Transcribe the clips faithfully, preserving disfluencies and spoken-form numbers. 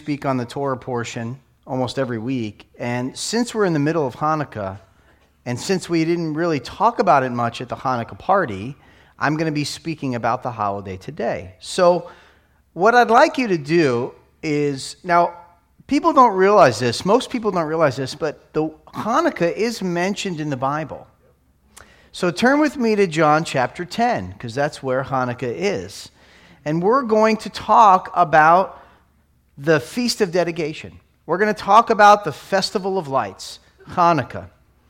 speak on the Torah portion almost every week. And since we're in the middle of Hanukkah, and since we didn't really talk about it much at the Hanukkah party, I'm going to be speaking about the holiday today. So what I'd like you to do is, now, people don't realize this, most people don't realize this, but the Hanukkah is mentioned in the Bible. So turn with me to John chapter ten, because that's where Hanukkah is. And we're going to talk about the Feast of Dedication. We're going to talk about the Festival of Lights, Hanukkah.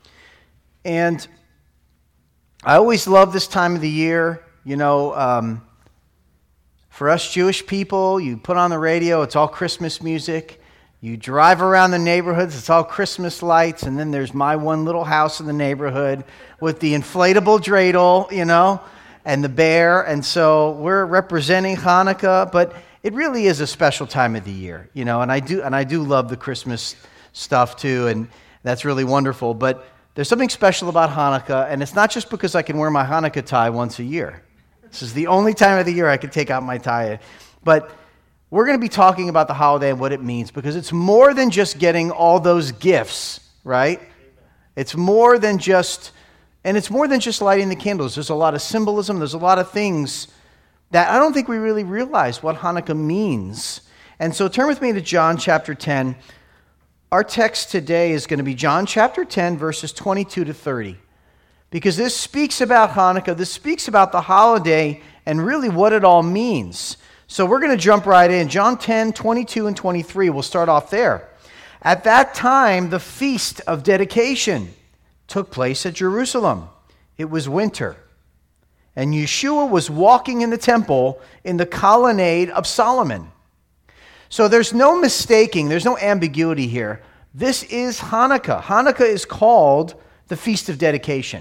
And I always love this time of the year. You know, um, for us Jewish people, you put on the radio, it's all Christmas music. You drive around the neighborhoods, it's all Christmas lights. And then there's my one little house in the neighborhood with the inflatable dreidel, you know, and the bear. And so we're representing Hanukkah, but it really is a special time of the year, you know, and I do and I do love the Christmas stuff too, and that's really wonderful. But there's something special about Hanukkah, and it's not just because I can wear my Hanukkah tie once a year. This is the only time of the year I can take out my tie. But we're going to be talking about the holiday and what it means, because it's more than just getting all those gifts, right? It's more than just, and it's more than just lighting the candles. There's a lot of symbolism. There's a lot of things that I don't think we really realize what Hanukkah means. And so turn with me to John chapter ten. Our text today is going to be John chapter ten, verses twenty-two to thirty. Because this speaks about Hanukkah, this speaks about the holiday, and really what it all means. So we're going to jump right in. John ten, twenty-two and twenty-three, we'll start off there. At that time, the Feast of Dedication took place at Jerusalem. It was winter. And Yeshua was walking in the temple in the colonnade of Solomon. So there's no mistaking, there's no ambiguity here. This is Hanukkah. Hanukkah is called the Feast of Dedication.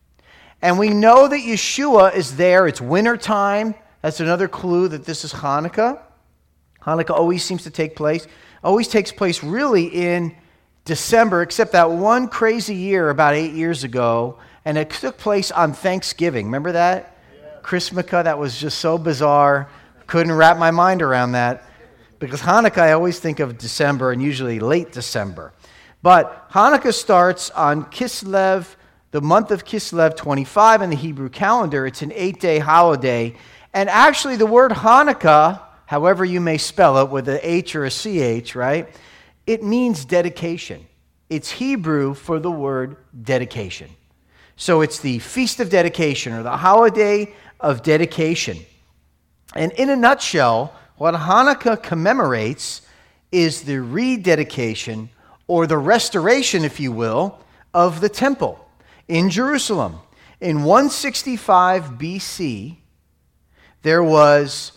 And we know that Yeshua is there. It's wintertime. That's another clue that this is Hanukkah. Hanukkah always seems to take place, always takes place really in December, except that one crazy year about eight years ago, and it took place on Thanksgiving. Remember that? Yeah. Christmaka, that was just so bizarre. Couldn't wrap my mind around that. Because Hanukkah, I always think of December, and usually late December. But Hanukkah starts on Kislev, the month of Kislev twenty-five in the Hebrew calendar. It's an eight-day holiday. And actually the word Hanukkah, however you may spell it, with an H or a C H, right? It means dedication. It's Hebrew for the word dedication. So it's the Feast of Dedication, or the holiday of dedication. And in a nutshell, what Hanukkah commemorates is the rededication, or the restoration, if you will, of the temple in Jerusalem. In one sixty-five B C, there was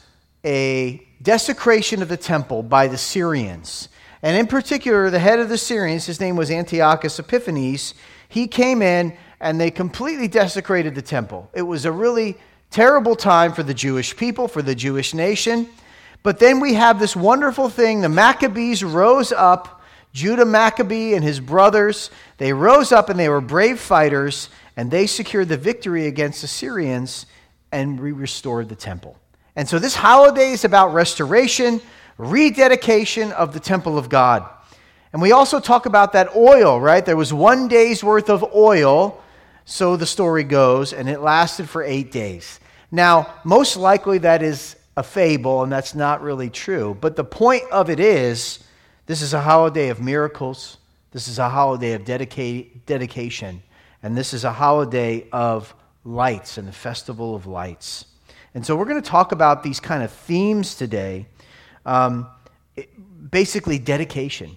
a desecration of the temple by the Syrians. And in particular, the head of the Syrians, his name was Antiochus Epiphanes, he came in and they completely desecrated the temple. It was a really terrible time for the Jewish people, for the Jewish nation. But then we have this wonderful thing. The Maccabees rose up, Judah Maccabee and his brothers, they rose up and they were brave fighters, and they secured the victory against the Syrians, and we restored the temple. And so this holiday is about restoration, rededication of the temple of God. And we also talk about that oil, right? There was one day's worth of oil, so the story goes, and it lasted for eight days. Now, most likely that is a fable, and that's not really true. But the point of it is, this is a holiday of miracles. This is a holiday of dedica- dedication. And this is a holiday of lights and the Festival of Lights. And so we're going to talk about these kind of themes today. Um, basically, dedication.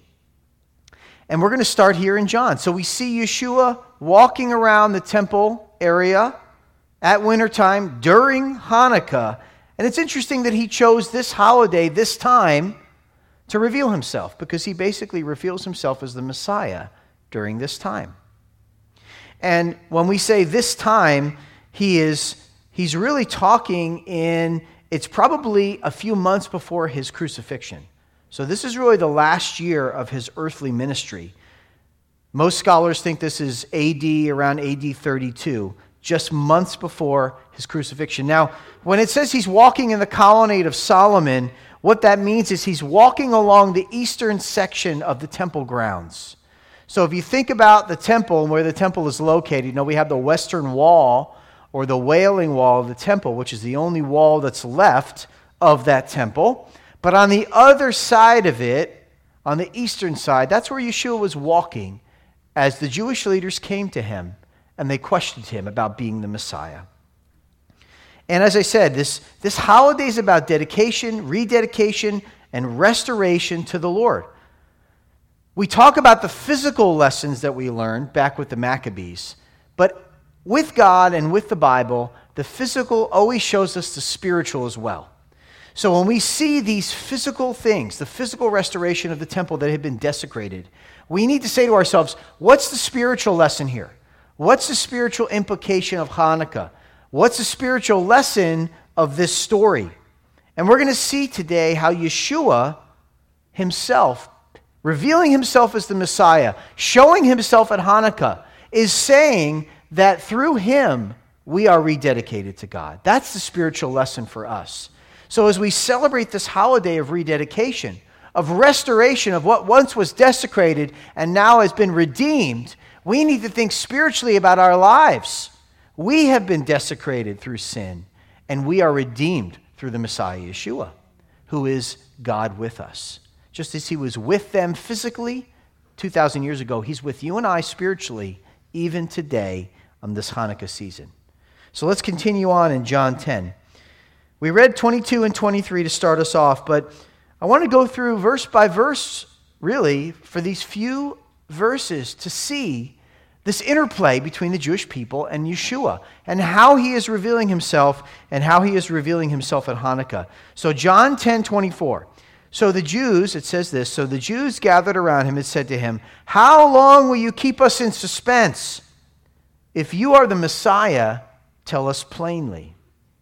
And we're going to start here in John. So we see Yeshua walking around the temple area at wintertime during Hanukkah. And it's interesting that he chose this holiday, this time, to reveal himself, because he basically reveals himself as the Messiah during this time. And when we say this time, he is he's really talking in, it's probably a few months before his crucifixion. So this is really the last year of his earthly ministry. Most scholars think this is A D, around A D thirty-two, just months before his crucifixion. Now, when it says he's walking in the colonnade of Solomon, What that means is he's walking along the eastern section of the temple grounds. So if you think about the temple and where the temple is located, you know, we have the western wall or the Wailing Wall of the temple, which is the only wall that's left of that temple. But on the other side of it, on the eastern side, that's where Yeshua was walking as the Jewish leaders came to him and they questioned him about being the Messiah. And as I said, this, this holiday is about dedication, rededication, and restoration to the Lord. We talk about the physical lessons that we learned back with the Maccabees, but with God and with the Bible, the physical always shows us the spiritual as well. So when we see these physical things, the physical restoration of the temple that had been desecrated, we need to say to ourselves, what's the spiritual lesson here? What's the spiritual implication of Hanukkah? What's the spiritual lesson of this story? And we're going to see today how Yeshua himself, revealing himself as the Messiah, showing himself at Hanukkah, is saying that through him we are rededicated to God. That's the spiritual lesson for us. So as we celebrate this holiday of rededication, of restoration of what once was desecrated and now has been redeemed, we need to think spiritually about our lives. We have been desecrated through sin, and we are redeemed through the Messiah, Yeshua, who is God with us. Just as he was with them physically two thousand years ago, he's with you and I spiritually, even today on this Hanukkah season. So let's continue on in John ten. We read twenty-two and twenty-three to start us off, but I want to go through verse by verse, really, for these few verses to see this interplay between the Jewish people and Yeshua, and how he is revealing himself, and how he is revealing himself at Hanukkah. So John ten twenty-four. So the Jews, it says this, so the Jews gathered around him and said to him, "How long will you keep us in suspense? If you are the Messiah, tell us plainly."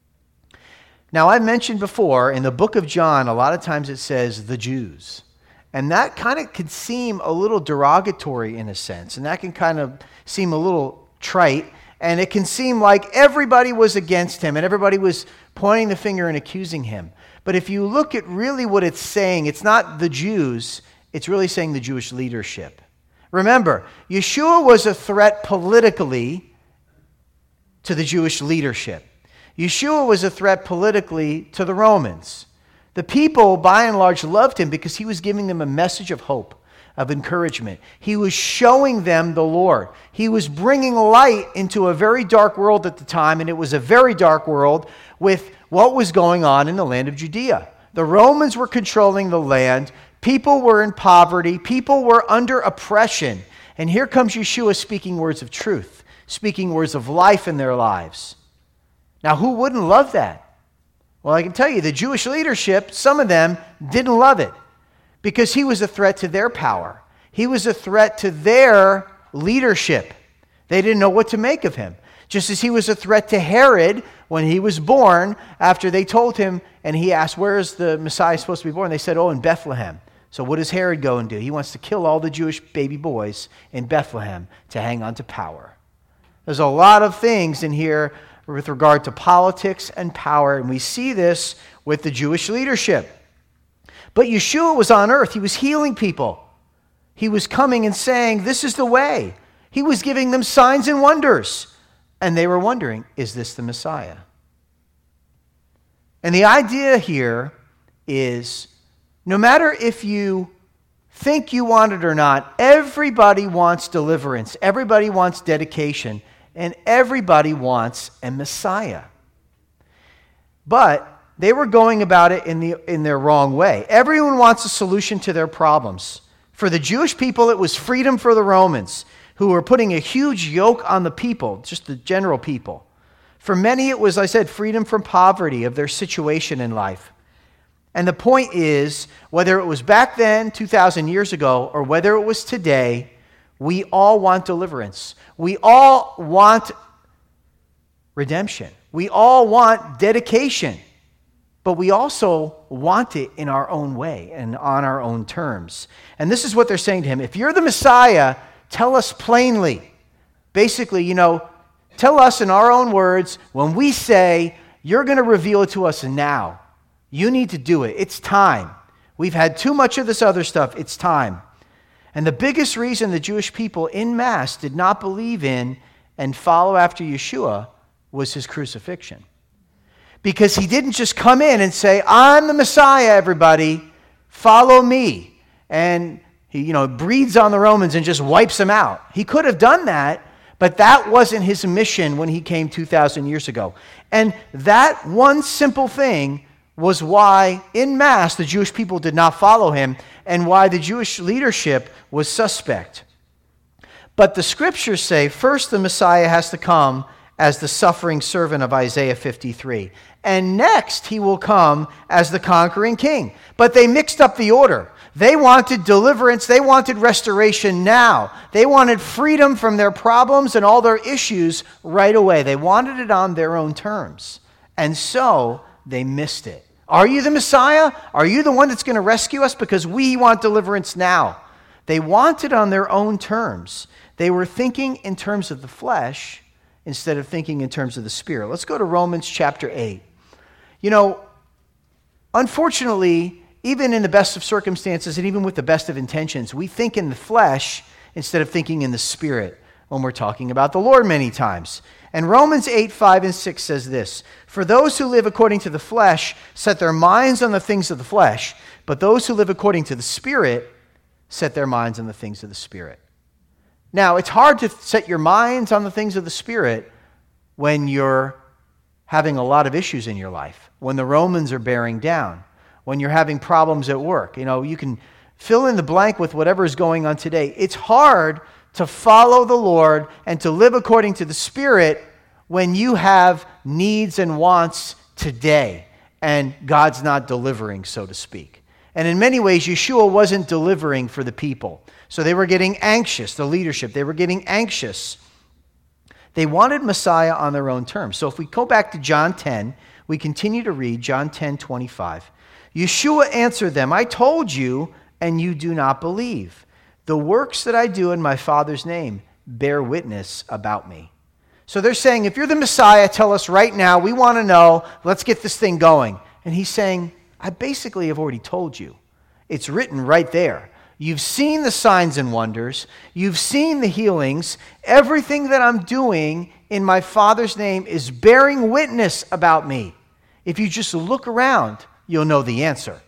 Now, I mentioned before, in the book of John, a lot of times it says the Jews. And that kind of could seem a little derogatory in a sense. And that can kind of seem a little trite. And it can seem like everybody was against him and everybody was pointing the finger and accusing him. But if you look at really what it's saying, it's not the Jews, it's really saying the Jewish leadership. Remember, Yeshua was a threat politically to the Jewish leadership. Yeshua was a threat politically to the Romans. The people, by and large, loved him because he was giving them a message of hope, of encouragement. He was showing them the Lord. He was bringing light into a very dark world at the time, and it was a very dark world with what was going on in the land of Judea. The Romans were controlling the land. People were in poverty. People were under oppression. And here comes Yeshua speaking words of truth, speaking words of life in their lives. Now, who wouldn't love that? Well, I can tell you, the Jewish leadership, some of them didn't love it because he was a threat to their power. He was a threat to their leadership. They didn't know what to make of him. Just as he was a threat to Herod when he was born, after they told him, and he asked, where is the Messiah supposed to be born? They said, oh, in Bethlehem. So what does Herod go and do? He wants to kill all the Jewish baby boys in Bethlehem to hang on to power. There's a lot of things in here with regard to politics and power, and we see this with the Jewish leadership. But Yeshua was on earth. He was healing people. He was coming and saying, this is the way. He was giving them signs and wonders. And they were wondering, is this the Messiah? And the idea here is, no matter if you think you want it or not, everybody wants deliverance. Everybody wants dedication. And everybody wants a Messiah. But they were going about it in the in their wrong way. Everyone wants a solution to their problems. For the Jewish people, it was freedom for the Romans, who were putting a huge yoke on the people, just the general people. For many, it was, I said, freedom from poverty of their situation in life. And the point is, whether it was back then, two thousand years ago, or whether it was today, we all want deliverance. We all want redemption. We all want dedication. But we also want it in our own way and on our own terms. And this is what they're saying to him. If you're the Messiah, tell us plainly. Basically, you know, tell us in our own words when we say, you're going to reveal it to us now. You need to do it. It's time. We've had too much of this other stuff. It's time. And the biggest reason the Jewish people en masse did not believe in and follow after Yeshua was his crucifixion. Because he didn't just come in and say, I'm the Messiah, everybody, follow me. And he, you know, breathes on the Romans and just wipes them out. He could have done that, but that wasn't his mission when he came two thousand years ago. And that one simple thing was why, en masse, the Jewish people did not follow him and why the Jewish leadership was suspect. But the scriptures say, first the Messiah has to come as the suffering servant of Isaiah fifty-three. And next he will come as the conquering king. But they mixed up the order. They wanted deliverance. They wanted restoration now. They wanted freedom from their problems and all their issues right away. They wanted it on their own terms. And so they missed it. Are you the Messiah? Are you the one that's going to rescue us? Because we want deliverance now. They want it on their own terms. They were thinking in terms of the flesh instead of thinking in terms of the spirit. Let's go to Romans chapter eight. You know, unfortunately, even in the best of circumstances and even with the best of intentions, we think in the flesh instead of thinking in the spirit when we're talking about the Lord many times. And Romans eight, five, and six says this, for those who live according to the flesh set their minds on the things of the flesh, but those who live according to the Spirit set their minds on the things of the Spirit. Now, it's hard to set your minds on the things of the Spirit when you're having a lot of issues in your life, when the Romans are bearing down, when you're having problems at work. You know, you can fill in the blank with whatever is going on today. It's hard to follow the Lord and to live according to the Spirit when you have needs and wants today and God's not delivering, so to speak. And in many ways, Yeshua wasn't delivering for the people. So they were getting anxious, the leadership, they were getting anxious. They wanted Messiah on their own terms. So if we go back to John ten, we continue to read John ten, twenty-five. Yeshua answered them, I told you, and you do not believe. The works that I do in my Father's name bear witness about me. So they're saying, if you're the Messiah, tell us right now. We want to know. Let's get this thing going. And he's saying, I basically have already told you. It's written right there. You've seen the signs and wonders. You've seen the healings. Everything that I'm doing in my Father's name is bearing witness about me. If you just look around, you'll know the answer.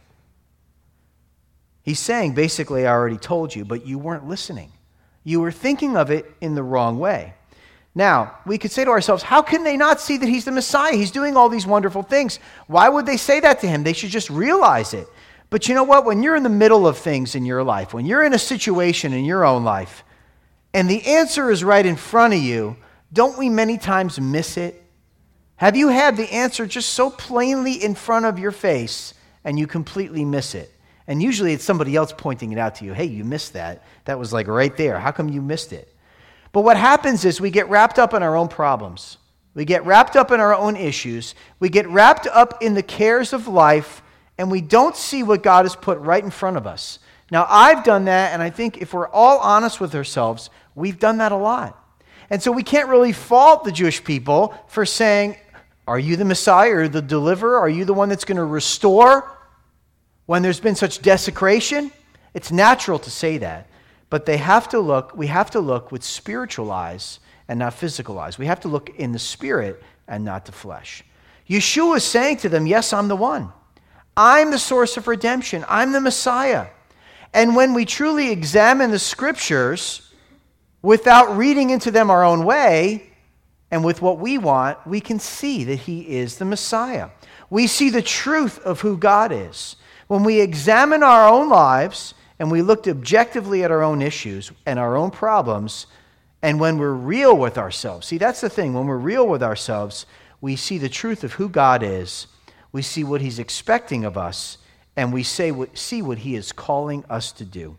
He's saying, basically, I already told you, but you weren't listening. You were thinking of it in the wrong way. Now, we could say to ourselves, how can they not see that he's the Messiah? He's doing all these wonderful things. Why would they say that to him? They should just realize it. But you know what? When you're in the middle of things in your life, when you're in a situation in your own life, and the answer is right in front of you, don't we many times miss it? Have you had the answer just so plainly in front of your face, and you completely miss it? And usually it's somebody else pointing it out to you. Hey, you missed that. That was like right there. How come you missed it? But what happens is we get wrapped up in our own problems. We get wrapped up in our own issues. We get wrapped up in the cares of life, and we don't see what God has put right in front of us. Now, I've done that, and I think if we're all honest with ourselves, we've done that a lot. And so we can't really fault the Jewish people for saying, are you the Messiah or the deliverer? Are you the one that's going to restore when there's been such desecration? It's natural to say that. But they have to look, we have to look with spiritual eyes and not physical eyes. We have to look in the spirit and not the flesh. Yeshua is saying to them, yes, I'm the one. I'm the source of redemption. I'm the Messiah. And when we truly examine the scriptures without reading into them our own way and with what we want, we can see that he is the Messiah. We see the truth of who God is. When we examine our own lives and we looked objectively at our own issues and our own problems, and when we're real with ourselves, see, that's the thing. When we're real with ourselves, we see the truth of who God is, we see what he's expecting of us, and we say what, see what he is calling us to do.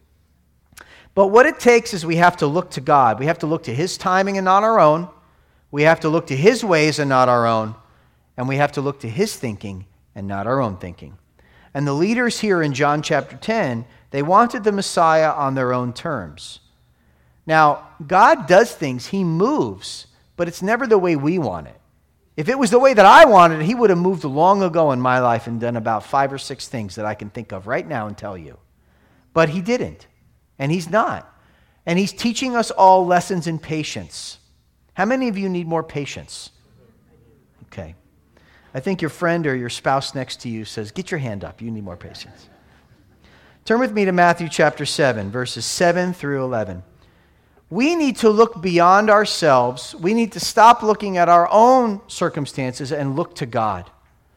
But what it takes is we have to look to God. We have to look to his timing and not our own. We have to look to his ways and not our own. And we have to look to his thinking and not our own thinking. And the leaders here in John chapter ten, they wanted the Messiah on their own terms. Now, God does things, he moves, but it's never the way we want it. If it was the way that I wanted it, he would have moved long ago in my life and done about five or six things that I can think of right now and tell you. But he didn't, and he's not. And he's teaching us all lessons in patience. How many of you need more patience? Okay. I think your friend or your spouse next to you says, get your hand up, you need more patience. Turn with me to Matthew chapter seven, verses seven through eleven. We need to look beyond ourselves. We need to stop looking at our own circumstances and look to God.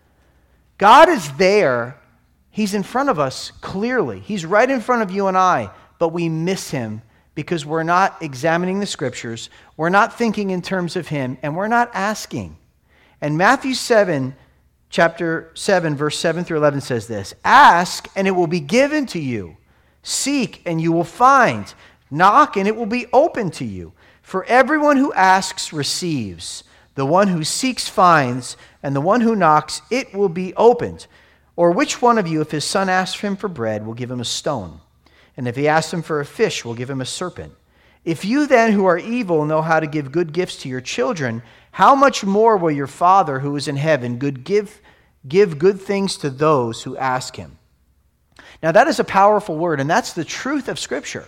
God is there. He's in front of us clearly. He's right in front of you and I, but we miss him because we're not examining the scriptures, we're not thinking in terms of him, and we're not asking. And Matthew seven, chapter seven, verse seven through eleven says this, ask and it will be given to you. Seek and you will find. Knock and it will be open to you. For everyone who asks receives. The one who seeks finds. And the one who knocks, it will be opened. Or which one of you, if his son asks him for bread, will give him a stone? And if he asks him for a fish, will give him a serpent? If you then, who are evil, know how to give good gifts to your children, how much more will your Father who is in heaven good give, give good things to those who ask him? Now that is a powerful word, and that's the truth of Scripture.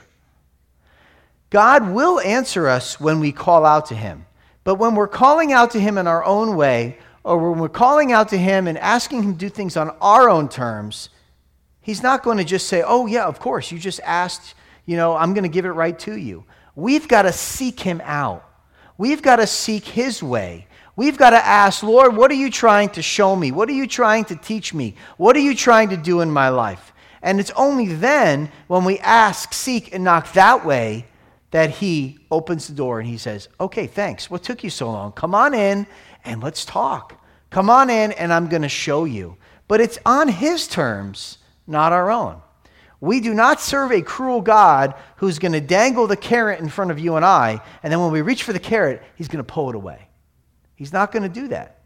God will answer us when we call out to him. But when we're calling out to him in our own way, or when we're calling out to him and asking him to do things on our own terms, he's not going to just say, oh yeah, of course, you just asked, you know, I'm going to give it right to you. We've got to seek him out. We've got to seek his way. We've got to ask, Lord, what are you trying to show me? What are you trying to teach me? What are you trying to do in my life? And it's only then when we ask, seek, and knock that way that he opens the door and he says, okay, thanks. What took you so long? Come on in and let's talk. Come on in and I'm going to show you. But it's on his terms, not our own. We do not serve a cruel God who's going to dangle the carrot in front of you and I, and then when we reach for the carrot, he's going to pull it away. He's not going to do that.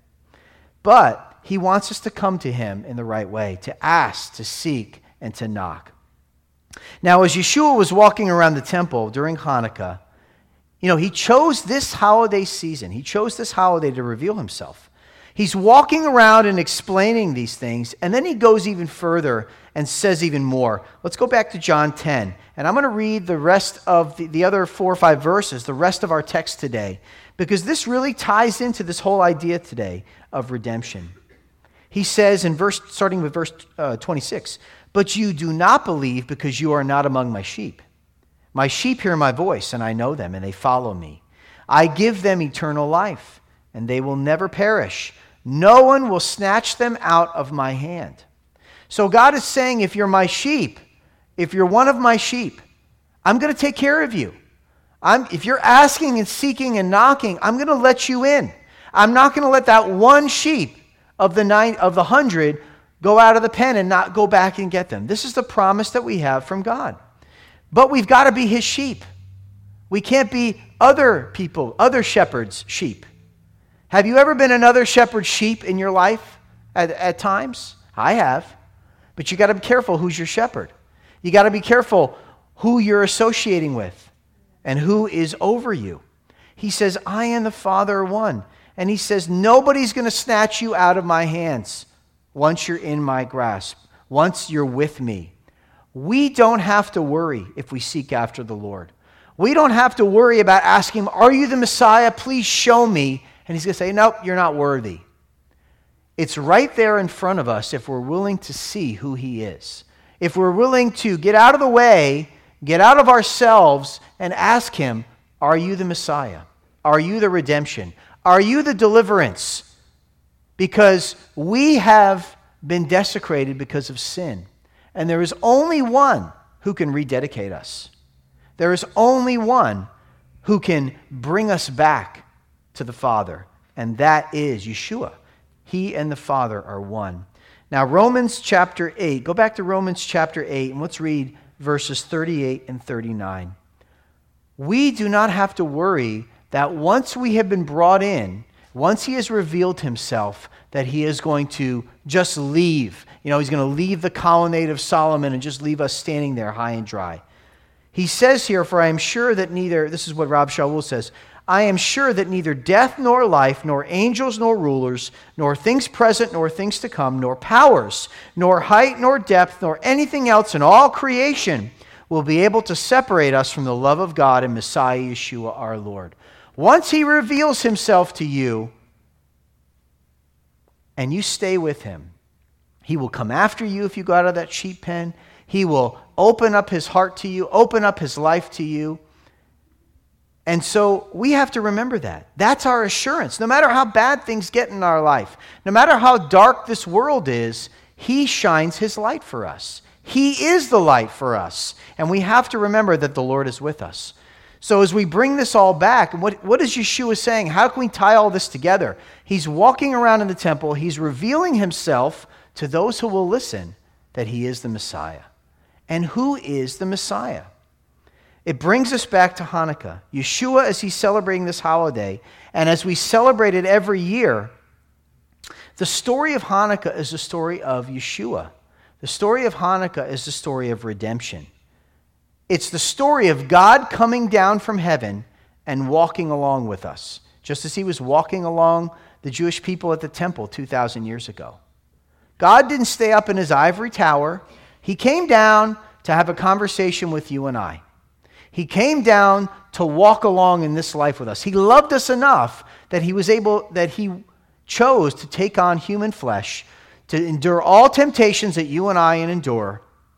But he wants us to come to him in the right way, to ask, to seek, and to knock. Now, as Yeshua was walking around the temple during Hanukkah, you know, he chose this holiday season. He chose this holiday to reveal himself. He's walking around and explaining these things, and then he goes even further and says even more. Let's go back to John ten, and I'm going to read the rest of the, the other four or five verses, the rest of our text today, because this really ties into this whole idea today of redemption. He says in verse, starting with verse uh, twenty-six, but you do not believe because you are not among my sheep. My sheep hear my voice, and I know them, and they follow me. I give them eternal life, and they will never perish. No one will snatch them out of my hand. So God is saying, if you're my sheep, if you're one of my sheep, I'm going to take care of you. I'm, if you're asking and seeking and knocking, I'm going to let you in. I'm not going to let that one sheep of the nine of the hundred go out of the pen and not go back and get them. This is the promise that we have from God. But we've got to be his sheep. We can't be other people, other shepherds' sheep. Have you ever been another shepherd's sheep in your life at, at times? I have. But you got to be careful who's your shepherd. You got to be careful who you're associating with and who is over you. He says, I and the Father are one. And he says, nobody's going to snatch you out of my hands once you're in my grasp, once you're with me. We don't have to worry if we seek after the Lord. We don't have to worry about asking him, are you the Messiah? Please show me. And he's going to say, nope, you're not worthy. It's right there in front of us if we're willing to see who he is. If we're willing to get out of the way, get out of ourselves, and ask him, are you the Messiah? Are you the redemption? Are you the deliverance? Because we have been desecrated because of sin. And there is only one who can rededicate us. There is only one who can bring us back to the Father, and that is Yeshua. He and the Father are one. Now, Romans chapter eight, go back to Romans chapter eight, and let's read verses thirty-eight and thirty-nine. We do not have to worry that once we have been brought in, once he has revealed himself, that he is going to just leave. You know, he's going to leave the colonnade of Solomon and just leave us standing there high and dry. He says here, for I am sure that neither, this is what Rob Shaul says, I am sure that neither death nor life, nor angels nor rulers, nor things present nor things to come, nor powers, nor height nor depth, nor anything else in all creation will be able to separate us from the love of God and Messiah Yeshua our Lord. Once he reveals himself to you and you stay with him, he will come after you if you go out of that sheep pen. He will open up his heart to you, open up his life to you. And so we have to remember that. That's our assurance. No matter how bad things get in our life, no matter how dark this world is, he shines his light for us. He is the light for us. And we have to remember that the Lord is with us. So as we bring this all back, what, what is Yeshua saying? How can we tie all this together? He's walking around in the temple. He's revealing himself to those who will listen that he is the Messiah. And who is the Messiah? It brings us back to Hanukkah. Yeshua, as he's celebrating this holiday, and as we celebrate it every year, the story of Hanukkah is the story of Yeshua. The story of Hanukkah is the story of redemption. It's the story of God coming down from heaven and walking along with us, just as he was walking along the Jewish people at the temple two thousand years ago. God didn't stay up in his ivory tower. He came down to have a conversation with you and I. He came down to walk along in this life with us. He loved us enough that he was able, that he chose to take on human flesh, to endure all temptations that you and I endure,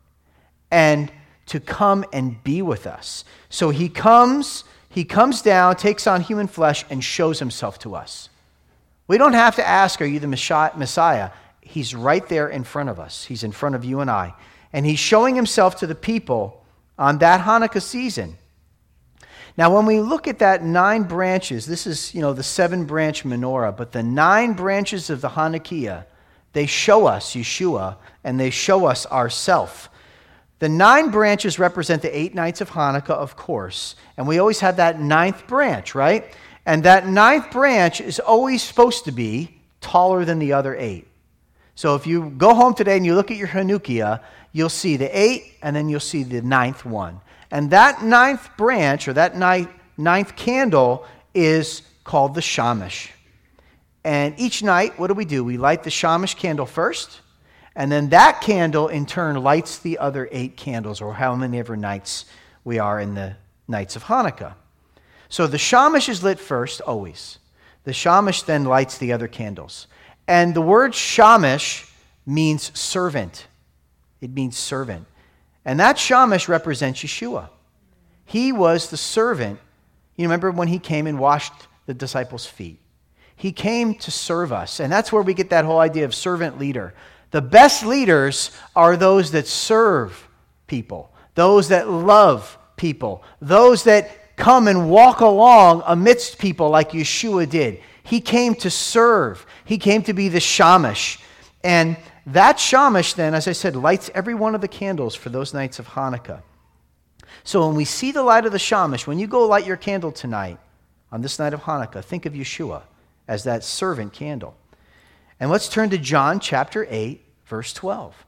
and to come and be with us. So he comes, he comes down, takes on human flesh, and shows himself to us. We don't have to ask, are you the Messiah? He's right there in front of us. He's in front of you and I. And he's showing himself to the people on that Hanukkah season. Now, when we look at that nine branches, this is, you know, the seven-branch menorah, but the nine branches of the Hanukkah, they show us Yeshua, and they show us ourself. The nine branches represent the eight nights of Hanukkah, of course, and we always have that ninth branch, right? And that ninth branch is always supposed to be taller than the other eight. So if you go home today and you look at your Hanukkah, you'll see the eight, and then you'll see the ninth one. And that ninth branch, or that ninth, ninth candle, is called the Shamash. And each night, what do we do? We light the Shamash candle first, and then that candle, in turn, lights the other eight candles, or how many ever nights we are in the nights of Hanukkah. So the Shamash is lit first, always. The Shamash then lights the other candles. And the word Shamash means servant. It means servant. And that Shamash represents Yeshua. He was the servant. You remember when he came and washed the disciples' feet? He came to serve us. And that's where we get that whole idea of servant leader. The best leaders are those that serve people, those that love people, those that come and walk along amidst people like Yeshua did. He came to serve. He came to be the Shamash. And that Shamash then, as I said, lights every one of the candles for those nights of Hanukkah. So when we see the light of the Shamash, when you go light your candle tonight, on this night of Hanukkah, think of Yeshua as that servant candle. And let's turn to John chapter eight, verse twelve.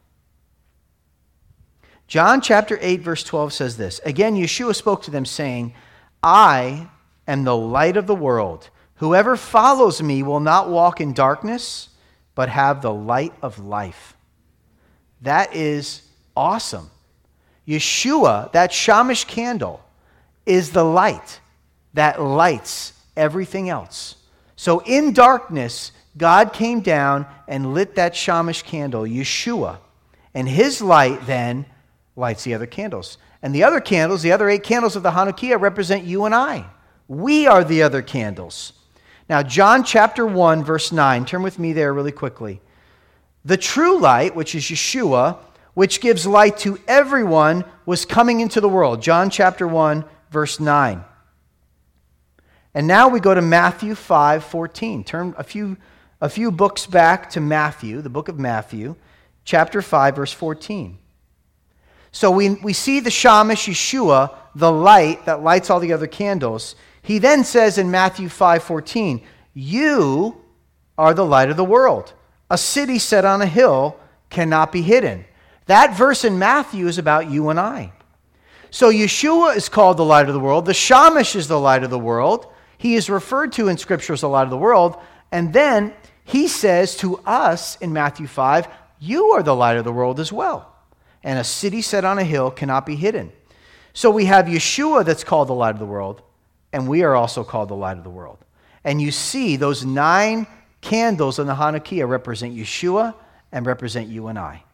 John chapter eight, verse twelve says this. Again, Yeshua spoke to them, saying, I am the light of the world. Whoever follows me will not walk in darkness, but have the light of life. That is awesome. Yeshua, that Shamash candle, is the light that lights everything else. So in darkness, God came down and lit that Shamash candle, Yeshua, and his light then lights the other candles. And the other candles, the other eight candles of the Hanukkah, represent you and I. We are the other candles. Now, John chapter one, verse nine. Turn with me there really quickly. The true light, which is Yeshua, which gives light to everyone, was coming into the world. John chapter one, verse nine. And now we go to Matthew five fourteen. Turn a few, a few books back to Matthew, the book of Matthew, chapter five, verse fourteen. So we, we see the Shamash, Yeshua, the light that lights all the other candles. He then says in Matthew five fourteen, you are the light of the world. A city set on a hill cannot be hidden. That verse in Matthew is about you and I. So Yeshua is called the light of the world. The Shamash is the light of the world. He is referred to in Scripture as the light of the world, and then he says to us in Matthew five, you are the light of the world as well. And a city set on a hill cannot be hidden. So we have Yeshua that's called the light of the world, and we are also called the light of the world. And you see those nine candles in the Hanukkah represent Yeshua and represent you and I.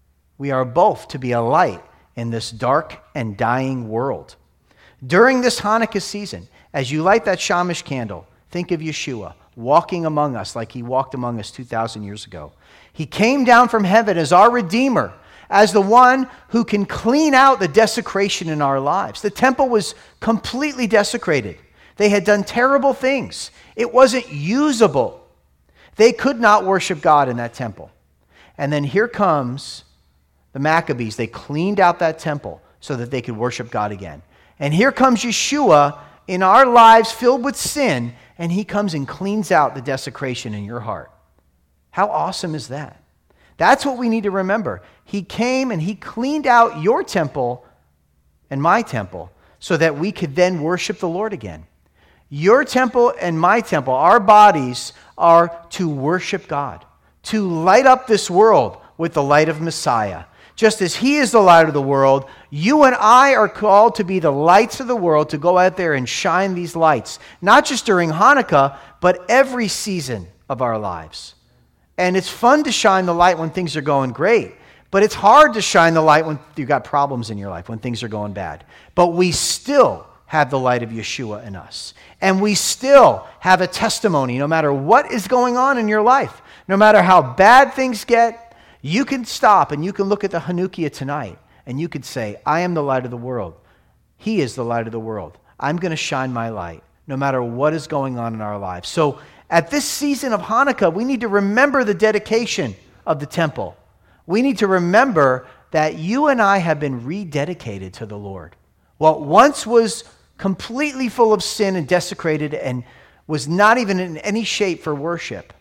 We are both to be a light in this dark and dying world. During this Hanukkah season, as you light that Shamash candle, think of Yeshua walking among us like he walked among us two thousand years ago. He came down from heaven as our Redeemer, as the one who can clean out the desecration in our lives. The temple was completely desecrated. They had done terrible things. It wasn't usable. They could not worship God in that temple. And then here comes the Maccabees. They cleaned out that temple so that they could worship God again. And here comes Yeshua in our lives filled with sin, and he comes and cleans out the desecration in your heart. How awesome is that? That's what we need to remember. He came and he cleaned out your temple and my temple so that we could then worship the Lord again. Your temple and my temple, our bodies, are to worship God, to light up this world with the light of Messiah. Just as he is the light of the world, you and I are called to be the lights of the world, to go out there and shine these lights, not just during Hanukkah, but every season of our lives. And it's fun to shine the light when things are going great, but it's hard to shine the light when you've got problems in your life, when things are going bad. But we still have the light of Yeshua in us. And we still have a testimony no matter what is going on in your life. No matter how bad things get, you can stop and you can look at the Hanukkah tonight and you could say, I am the light of the world. He is the light of the world. I'm going to shine my light no matter what is going on in our lives. So at this season of Hanukkah, we need to remember the dedication of the temple. We need to remember that you and I have been rededicated to the Lord. What once was completely full of sin and desecrated and was not even in any shape for worship,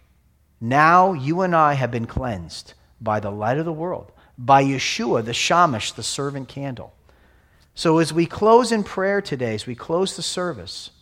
now you and I have been cleansed by the light of the world, by Yeshua, the Shamash, the servant candle. So as we close in prayer today, as we close the service,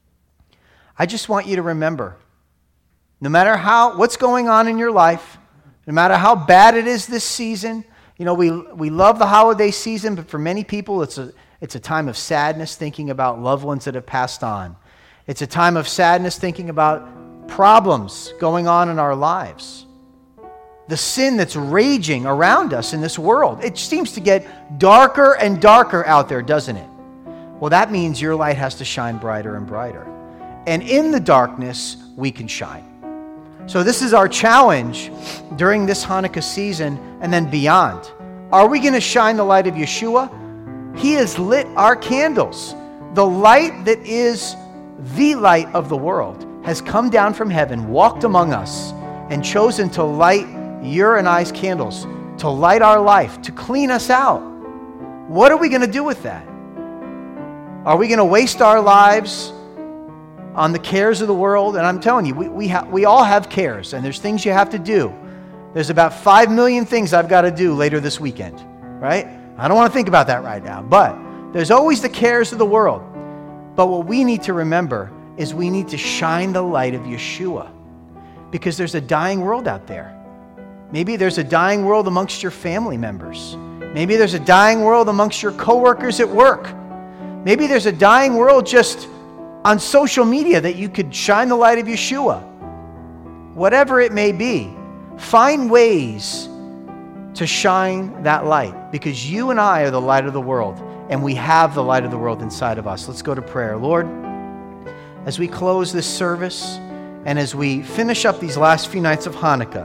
I just want you to remember, no matter how what's going on in your life, no matter how bad it is this season, you know, we we love the holiday season, but for many people it's a it's a time of sadness thinking about loved ones that have passed on. It's a time of sadness thinking about problems going on in our lives. The sin that's raging around us in this world. It seems to get darker and darker out there, doesn't it? Well, that means your light has to shine brighter and brighter. And in the darkness, we can shine. So this is our challenge during this Hanukkah season and then beyond. Are we going to shine the light of Yeshua? He has lit our candles. The light that is the light of the world has come down from heaven, walked among us, and chosen to light your and I's candles, to light our life, to clean us out. What are we going to do with that? Are we going to waste our lives on the cares of the world? And I'm telling you, we we, ha- we all have cares, and there's things you have to do. There's about five million things I've got to do later this weekend, right? I don't want to think about that right now, but there's always the cares of the world. But what we need to remember is we need to shine the light of Yeshua, because there's a dying world out there. Maybe there's a dying world amongst your family members. Maybe there's a dying world amongst your coworkers at work. Maybe there's a dying world just on social media that you could shine the light of Yeshua. Whatever it may be, find ways to shine that light, because you and I are the light of the world, and we have the light of the world inside of us. Let's go to prayer. Lord, as we close this service and as we finish up these last few nights of Hanukkah,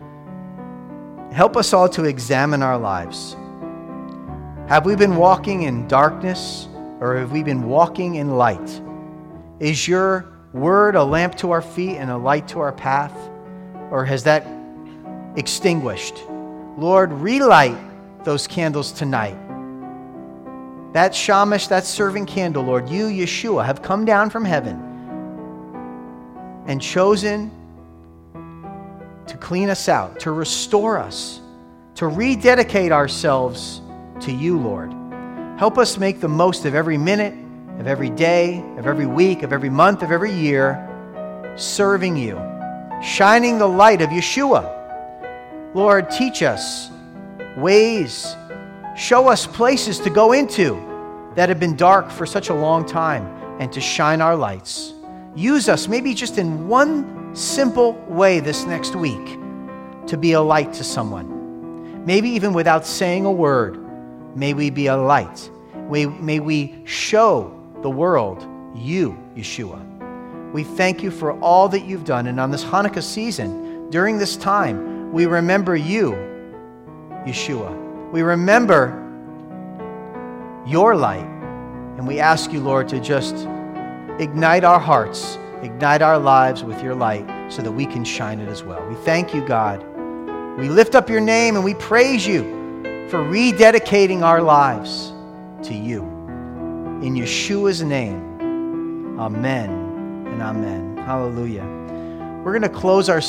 help us all to examine our lives. Have we been walking in darkness, or have we been walking in light? Is your word a lamp to our feet and a light to our path? Or has that extinguished? Lord, relight those candles tonight. That Shamash, that servant candle, Lord, you, Yeshua, have come down from heaven and chosen to clean us out, to restore us, to rededicate ourselves to you, Lord. Help us make the most of every minute, of every day, of every week, of every month, of every year, serving you, shining the light of Yeshua. Lord, teach us ways, show us places to go into that have been dark for such a long time and to shine our lights. Use us maybe just in one simple way this next week to be a light to someone. Maybe even without saying a word, may we be a light. May, may we show the world you, Yeshua. We thank you for all that you've done. And on this Hanukkah season, during this time, we remember you, Yeshua. We remember your light. And we ask you, Lord, to just ignite our hearts, ignite our lives with your light so that we can shine it as well. We thank you, God. We lift up your name and we praise you for rededicating our lives to you. In Yeshua's name, amen and amen. Hallelujah. We're going to close our